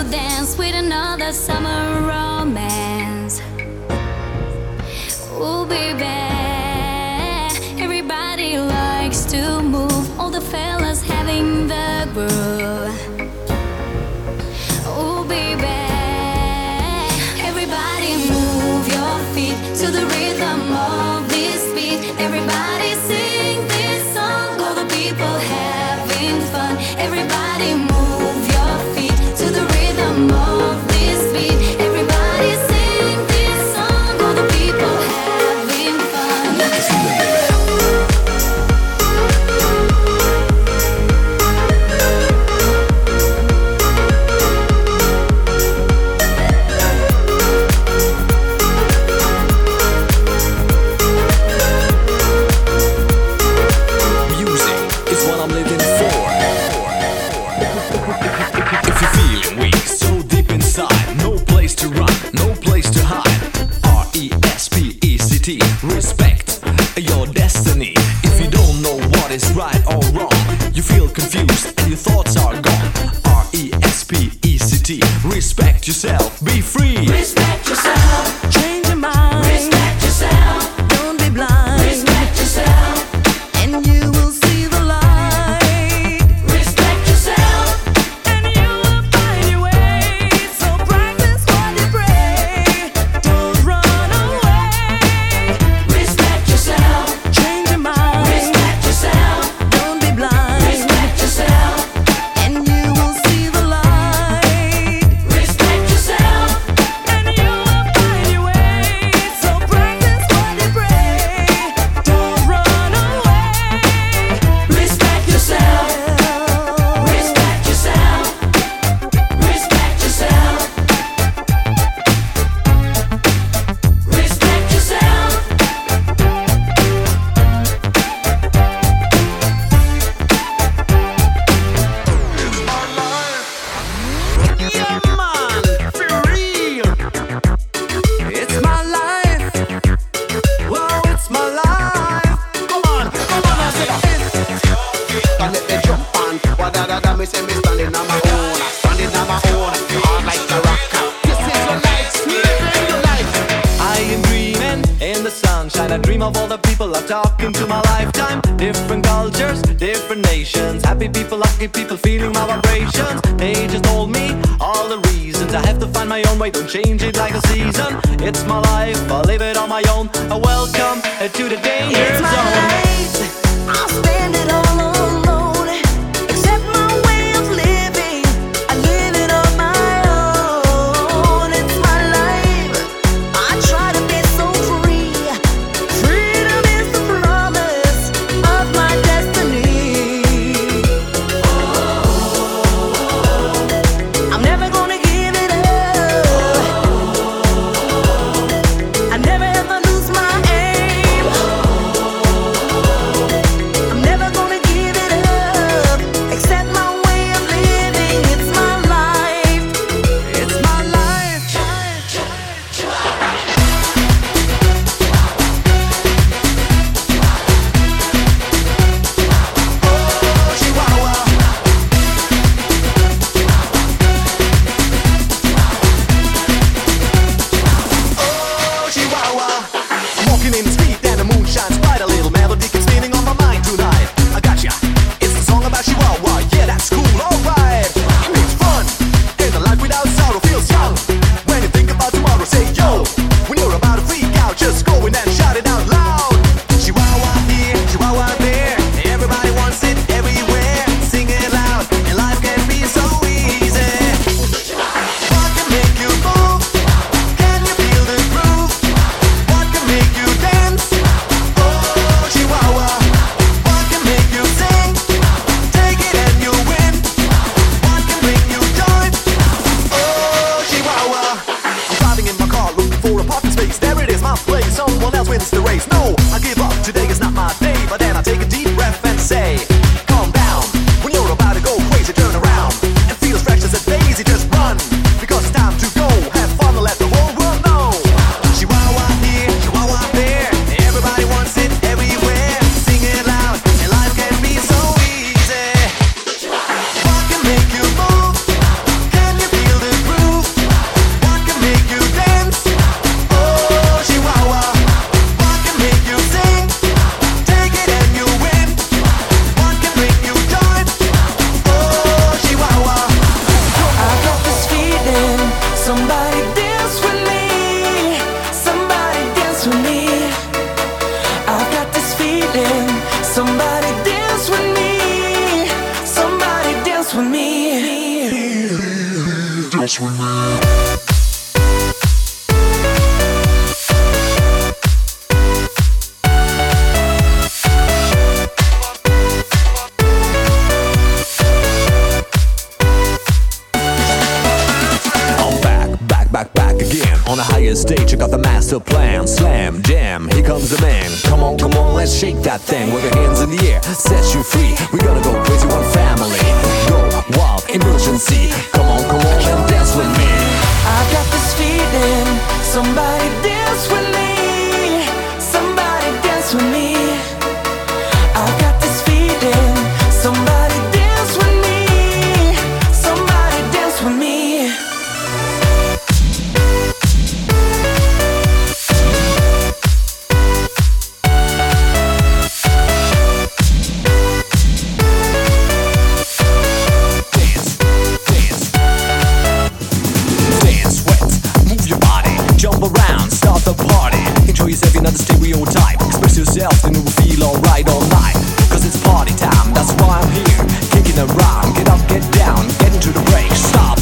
dance with another summer romance. Oh baby, everybody likes to move, all the fellas having the groove. Oh baby, everybody move your feet to the rhythm of this beat. Everybody sing this song, all the people having fun. Everybody move your feet to the rhythm of this beat. Everybody sing this song, all the people having fun. Respect your destiny. If you don't know what is right or wrong, you feel confused and your thoughts are gone. RESPECT. Respect yourself, be free. Respect yourself. Change your mind. Respect yourself. Don't be blind. Respect yourself. And you will see the light. Respect yourself. And you will find your way. So practice what you pray. Don't run away. Respect yourself. Change your mind. Respect yourself. Don't be blind. Respect yourself. And you will see the light. Respect yourself. And you will find your way. So practice what you pray. Don't run away. Respect yourself. Respect yourself. Respect yourself. Respect yourself. Yeah, man, for real. It's my life. Wow, it's my life. Come on, I say And let me jump on. What me say me standing on my own. Standing on my own. Hard like a rocker. This is your life. Living your life. I am dreaming in the sunshine. I dream of all the people I've talked into my lifetime. Different cultures, different nations. Happy people, lucky people, feeling my vibrations. They just told me all the reasons. I have to find my own way, don't change it like a season. It's my life, I'll live it on my own. Welcome to the danger It's my zone. life. I'll spend it all alone. Accept my way of living. I live it on my own. It's my life. I try to be so free. Freedom is the promise of my destiny. I'm never gonna give it up. I never ever lose my aim. I'm never gonna give it up. Accept my way of living. It's my life. It's my life. Oh, Chihuahua. Oh, Chihuahua. I'm walking in the street and the moon shines bright. A little melody keeps spinning on my mind tonight. I got ya. It's the song about Chihuahua. Yeah, that's cool. Alright. It's fun. And a life without sorrow feels young. When you think about tomorrow, say yo. When you're about to freak out, just go in and shout it out loud. Chihuahua here, Chihuahua there. Everybody wants it everywhere. Sing it loud, and life can be so easy. What can make you move? Can you feel the groove? What can make you dance? Oh, Chihuahua. What can make you sing? Take it and you win. What can make you join? Oh, Chihuahua. I'm driving in my car looking for a parking space. There it is, my place. Someone else wins the race. No, I give up. Today is not my day. But then I take a deep breath and say, calm down. When you're about to go crazy, turn around and feel as fresh as a daisy. Just run, because it's time to go. Have fun and let the whole world know. Chihuahua here, Chihuahua there. Everybody wants it everywhere. Sing it loud, and life can be so easy. What can make you move? Can you feel the dance with me. I'm back again. On a higher stage, I got the master plan. Slam, jam, here comes the man. Come on, let's shake that thing. With your hands in the air, set you free. We gonna go crazy, one family. Go wild, emergency. Come on, and dance with me. I got this feeling, somebody dance with me, somebody dance with me. I got this feeling, somebody dance with me, somebody dance with me. Jump around, start the party. Enjoy yourself, you're not the stereotype. Express yourself and you will feel alright all night. Cause it's party time, that's why I'm here. Kicking around, get up, get down, get into the break. Stop.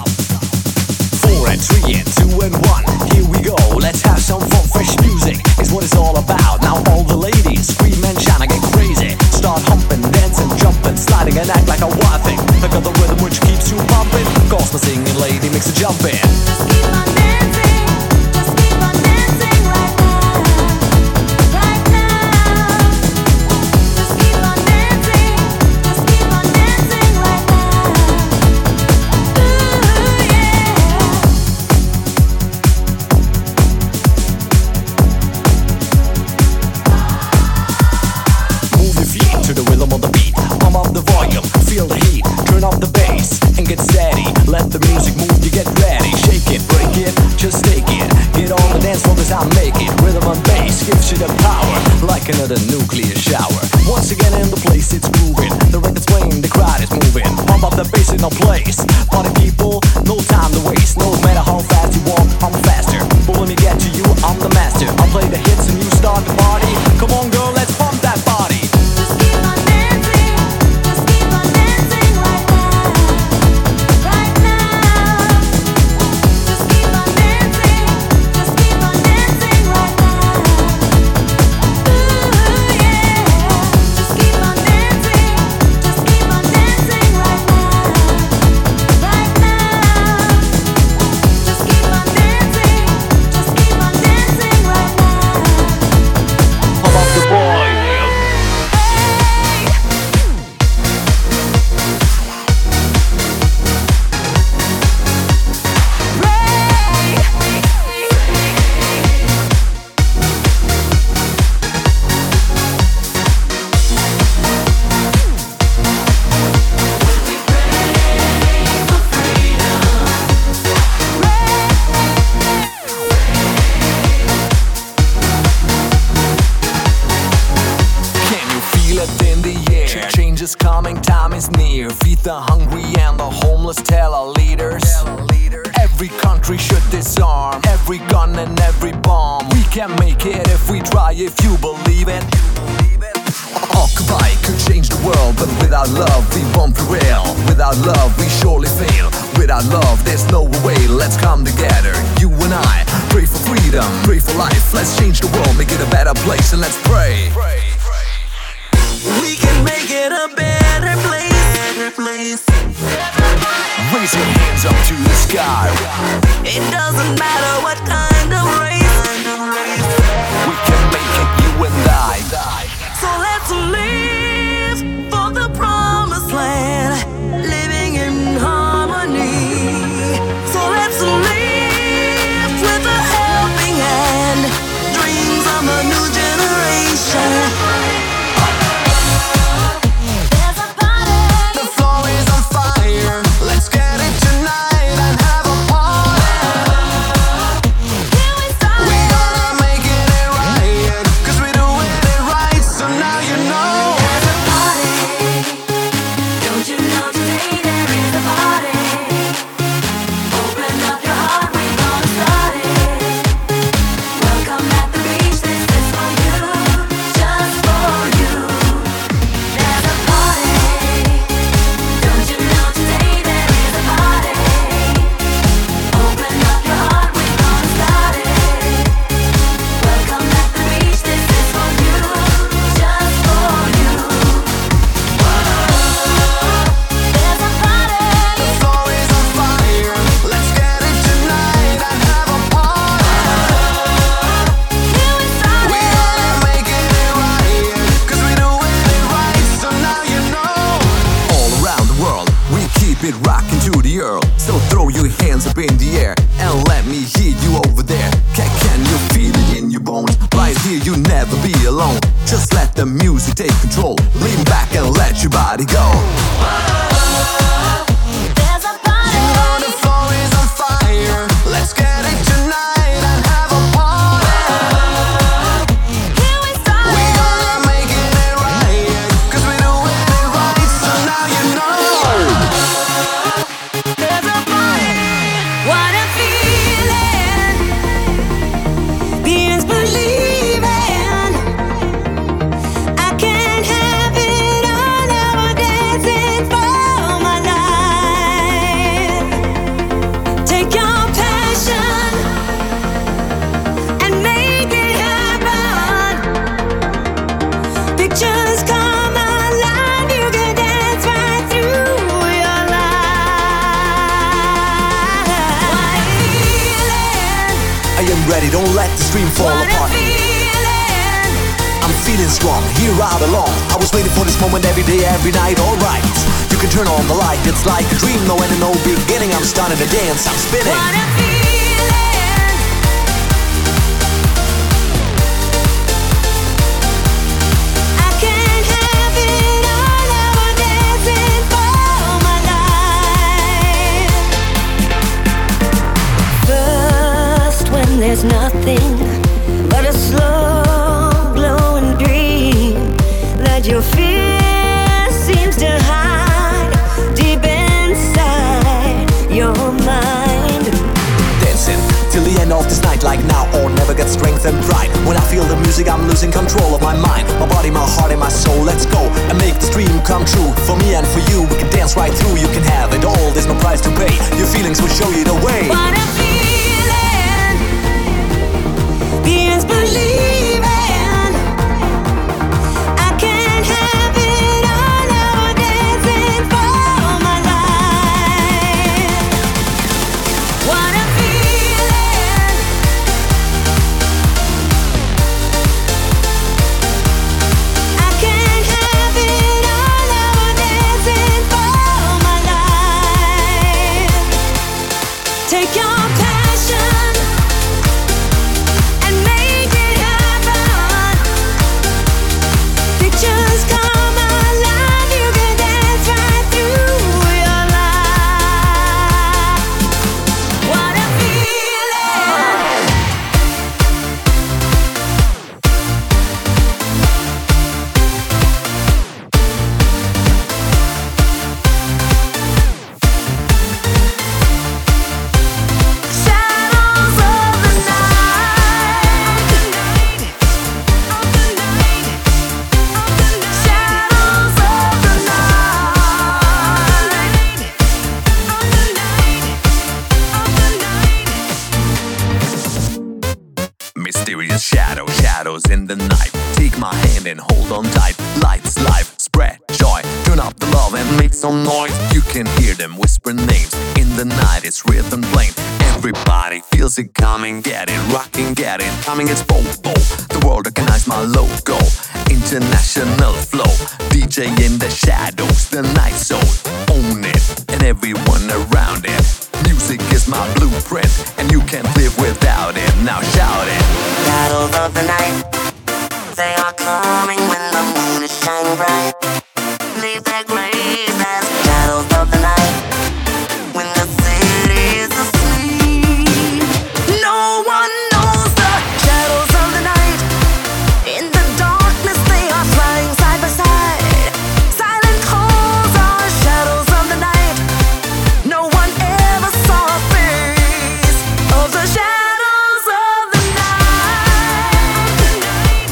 4 and 3 and 2 and 1. Here we go, let's have some fun. Fresh music is what it's all about. Now all the ladies scream and shout and get crazy. Start humping, dancing, jumping, sliding and act like a wild thing. I got the rhythm which keeps you pumping. Cause my singing lady makes a jump in. Just keep on dancing. Just keep on dancing right now. Right now. Just keep on dancing. Just keep on dancing right now. Ooh, yeah. Move your feet to the rhythm of the beat. Pump up the volume, feel the heat. Turn up the bass and get steady. Let the music move, you get ready. Shake it, break it, just take it. Get on the dance floor, 'cause I make it. Rhythm and bass gives you the power, like another nuclear shower. Once again in the place, it's grooving. The record's playing, the crowd is moving. Pump up the bass in no place. Party people, no time to waste. No matter how fast you walk, I'm faster. But when we get to you, I'm the master. I'll play the hits and you start the party. Come on girl, let's pump that body. Just keep on dancing. Just keep on dancing right now. Right now. Just keep on dancing. Just keep on dancing right now. Ooh, yeah. Just keep on dancing. Just keep on dancing right now. Right now. Just keep on dancing. Just keep on dancing right now. Pump up the boy. Can you feel it in the air? Change is coming, time is near. Feed the hungry and the homeless, tell our leaders. Every country should disarm every gun and every bomb. We can make it if we try, if you believe it. Occupy could change the world, but without love we won't prevail. Without love we surely fail. Without love there's no way. Let's come together, you and I. Pray for freedom, pray for life. Let's change the world, make it a better place, and let's pray. We can make it a better place. Raise your hands up to the sky. It doesn't matter what kind of race. We can make it, you and I. So let's live for the promised land, living in harmony. So let's live with a helping hand, dreams of a new generation. There's a party. The floor is on fire. Let's get it tonight and have a party. beat rocking to the earl. So throw your hands up in the air and let me hear you over there. Can you feel it in your bones? Right here, you never be alone. Just let the music take control. Lean back and let your body go. There's a party. You know the floor is on fire. Let's get it tonight and have a party. Here we start. We gonna make it right, 'cause we're doing it right. So now you know. There's a party. What a feeling. Beings believing. I can't have it all. Now we're dancing for my life. Take your passion and make it happen. Pictures come alive. You can dance right through your life. What a feeling. I am ready, don't let the stream fall What a apart. feeling. I'm feeling strong, here I belong. I was waiting for this moment every day, every night, alright. You can turn on the light, it's like a dream, no end and no beginning. I'm starting to dance, I'm spinning. What a feeling. I can't have it all. Now we're dancing for my life. First, when there's nothing but a slow glowing dream that your fear seems to hide deep inside your mind. Dancing till the end of this night, like now or never, get strength and pride. When I feel the music, I'm losing control of my mind, my body, my heart, and my soul. Let's go and make this dream come true. For me and for you, we can dance right through. You can have it all, there's no price to pay. Your feelings will show you the way. What a feeling. Beings believing. I can't have it all. Now we're dancing for my life. What a feeling. I can't have it all. Now we're dancing for my life. Take your passion and make it happen. Pictures come alive. You can dance right through your life. What a feeling. Shadows of the night. Shadows of the night. Mysterious shadows in the night. Take my hand and hold on tight. Lights, life, spread joy. Turn up the love and make some noise. You can hear them whisper names. In the night, it's rhythm playing. Everybody feels it coming. Get it, rocking, get it. Coming, it's Bobo. The world recognize my logo. International flow. DJ in the shadows, the night soul. Own it, and everyone around it. Music is my blueprint, and you can't live without it. Now shout it. Shadows of the night, they are coming when the moon is shining bright. Leave their graves as shadows of the night, when the city is asleep. No one knows the shadows of the night. In the darkness they are flying side by side. Silent calls are shadows of the night. No one ever saw a face of the shadows of the night.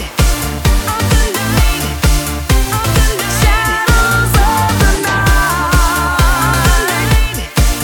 Shadows of the night.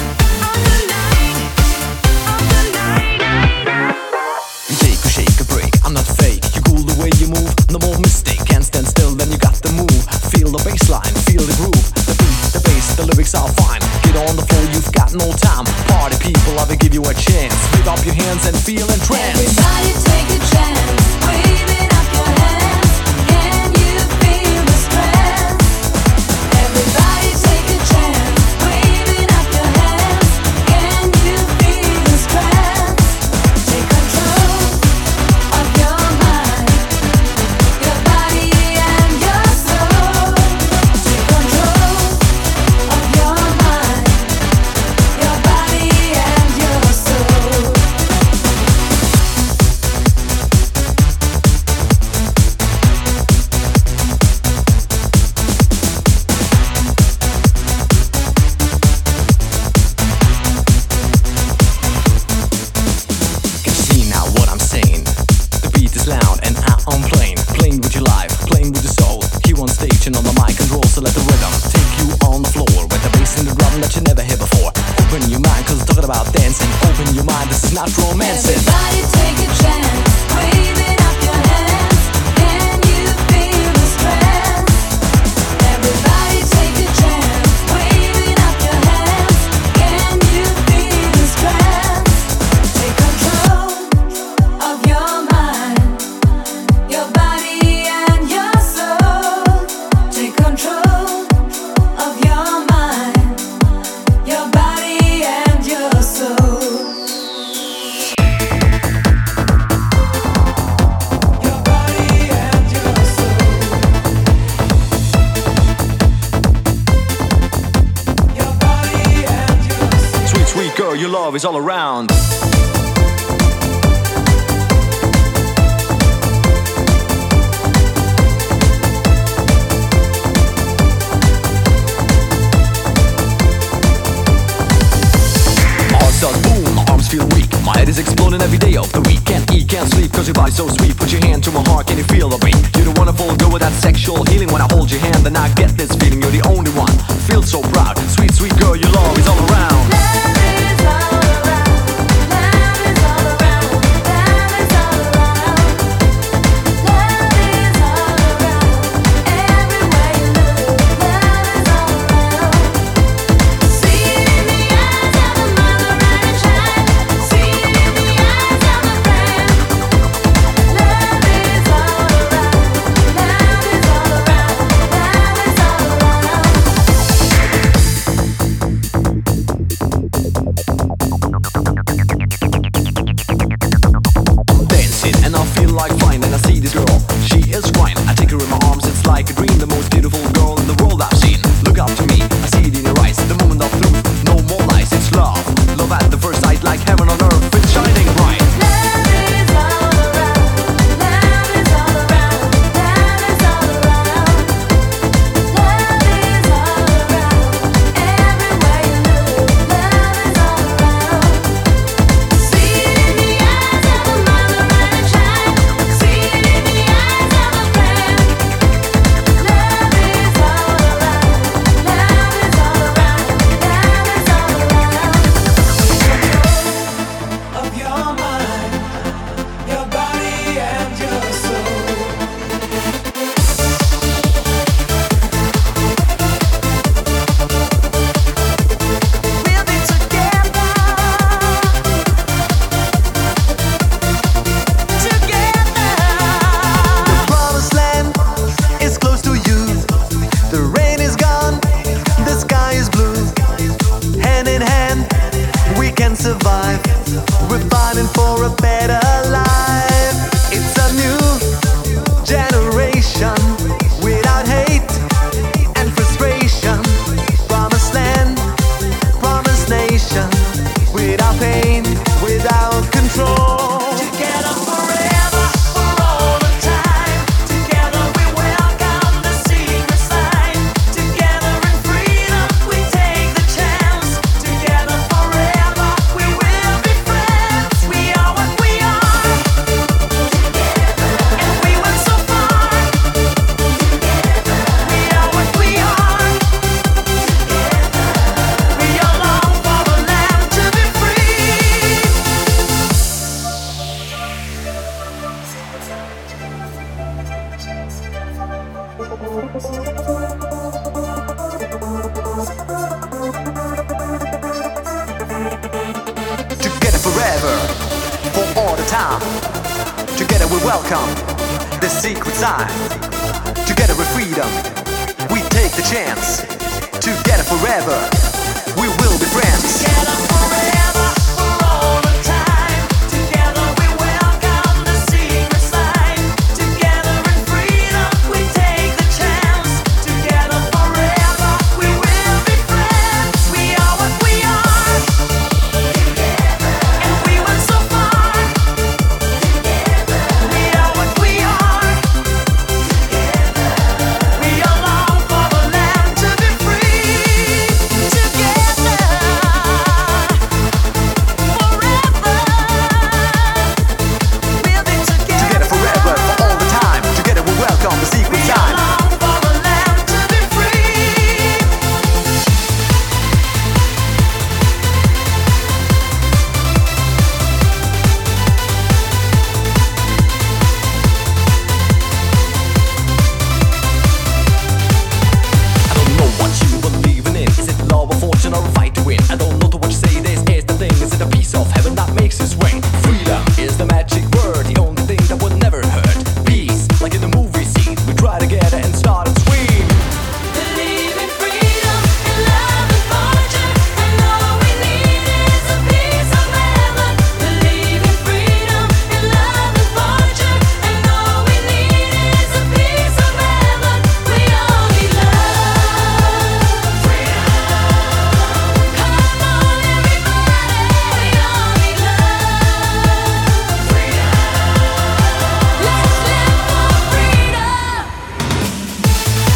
You take a shake, a break, I'm not fake. You cool the way you move, no more mistake. Can't stand still, then you got the move. Feel the bassline, feel the groove. The beat, the bass, the lyrics are fine. Get on the floor, you've got no time. Party people, I will give you a chance. Pick up your hands and feel entranced. Everybody take a chance, waving up your hands. Can you feel the strength? Everybody take a chance, waving about dancing. Open your mind, this is not romancing. Everybody take a chance, waving up your hands. Can you feel the stress? Everybody take a chance, waving up your hands. Can you feel the stress? Take control of your mind, your body and your soul. Take control of your mind, your body and your soul. Your body and your soul. Your body and your soul. Sweet, sweet girl, your love is all around. My heart starts boom, my arms feel weak. My head is exploding every day of the week. Can't eat, can't sleep, cause your body's so sweet. Put your hand to my heart, can you feel the beat? You're the wonderful girl with that sexual healing. When I hold your hand, then I get this feeling. You're the only one, feel so proud. Sweet, sweet girl, your love is all around. Love is all around. Love is all around. Love is all around. Love is all around. Everywhere you look, love is all around. See it in the eyes of a mother and a child. See it in the eyes of a friend. Love is all around. Love is all around. Love is all around. Dancing and I feel like flying. And I see this girl, she is fine. I take her in my arms, it's like a dream. The most beautiful girl in the world I've seen. Look up to me, I see it in your eyes. The moment of truth, no more lies. It's love, love at the first sight. Like heaven on earth, it's shining bright. Love is all around. Love is all around. Love is all around. Love is all around. Everywhere you look, love is all around. See it in the eyes of a mother and a child. See it in the eyes of a friend. Love is all around. Love is all around. Love is all around. Of your mind, your body and your soul. We'll be together. The promised land is close to you. The rain is gone, the sky is blue. Hand in hand, we can survive. We're fighting for a better life. It's a new generation without hate and frustration. Promised land, promised nation, without pain, without control. Together forever, for all the time. Together we welcome the secret sign. Together in freedom we take the chance. Together forever we will be friends. We are what we are. And we went so far. We are what we are. We all long for the land to be free. Together forever, for all the time. Together we welcome the secret sign. Together with freedom, we take the chance. Together forever, we will be friends. Together forever, for all the time. Together we welcome the secret sign. Together in freedom we take the chance. Together forever we will be friends. We are what we are. And we went so far. We are what we are. We all long for the land to be free. I don't know to what you say. This is the thing. Is it a piece of heaven that makes its way? Freedom is the magic word, the only thing that will never hurt. Peace, like in the movie scene, we try together and start and scream. Believe in freedom, in love and fortune, and all we need is a piece of heaven. Believe in freedom, in love and fortune, and all we need is a piece of heaven. We all need love, freedom. Come on, everybody, we all need love, freedom. Let's live for freedom.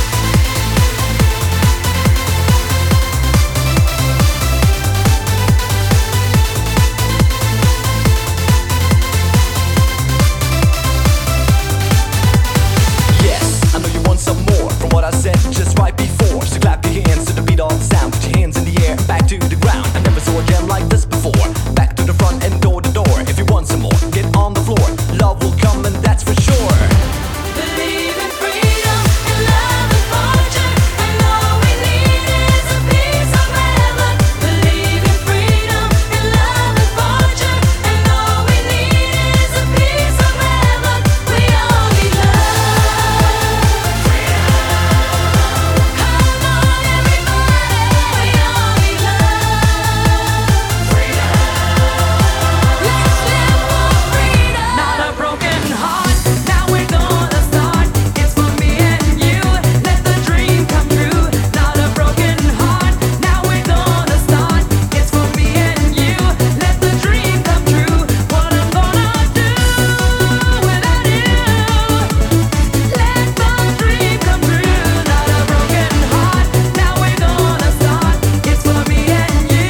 Yes, I know you want some more from what I said just right before. So clap your hands to the beat of the sound. Put your hands in the air, back to the ground. I never saw a jam like this before. Back to the front and door to door. If you want some more, get on the floor. Love will come and that's for sure. Believe in freedom, in love and fortune, and all we need is a piece of heaven. Believe in freedom, in love and fortune, and all we need is a piece of heaven. We all need love, freedom. Come on, everybody, we all need love, freedom. Let's live for freedom. Not a broken heart, now we're gonna start. It's for me and you, let the dream come true. Not a broken heart, now we're gonna start. It's for me and you, let the dream come true. What I'm gonna do without you, let the dream come true. Not a broken heart, now we're gonna start. It's for me and you,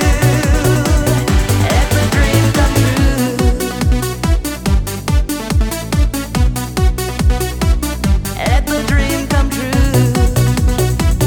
let the dream come true. Let the dream come true.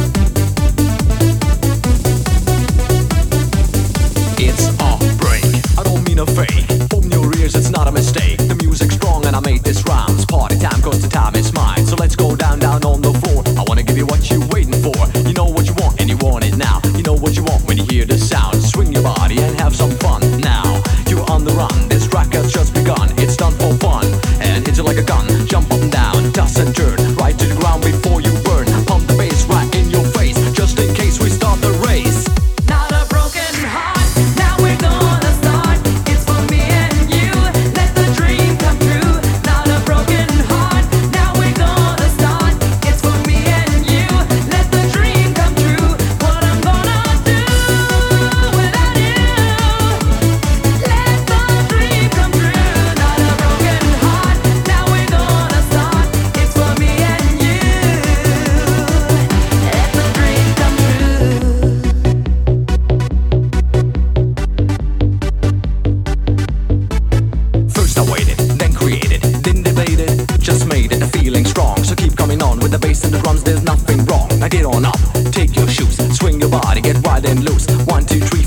It's a break. I don't mean a fake. Open your ears, it's not a mistake. The music's strong and I made this rhyme. It's party time, cause the time is mine. So let's go down on the floor. I wanna give you what you're waiting for. You know what you want and you want it now. You know what you want when you hear the sound. Swing your body and have some fun. Now, you're on the run. This track has just begun. It's done for fun. And hits you like a gun. Jump up and down, toss and turn. Right to the ground before you burn. Pump the bass right in your face. Just in case we start the race. Not a broken heart, now we're gonna start. It's for me and you, let the dream come true. Not a broken heart, now we're gonna start. It's for me and you, let the dream come true. What I'm gonna do without you, let the dream come true. Not a broken heart, now we're gonna start. It's for me and you, let the dream come true. First I waited, then created, then debated, just made it, the feeling strong. So keep coming on with the bass and the drums, there's nothing wrong. Now get on up, take your shoes, swing your body, get wild and loose. 1, 2, 3,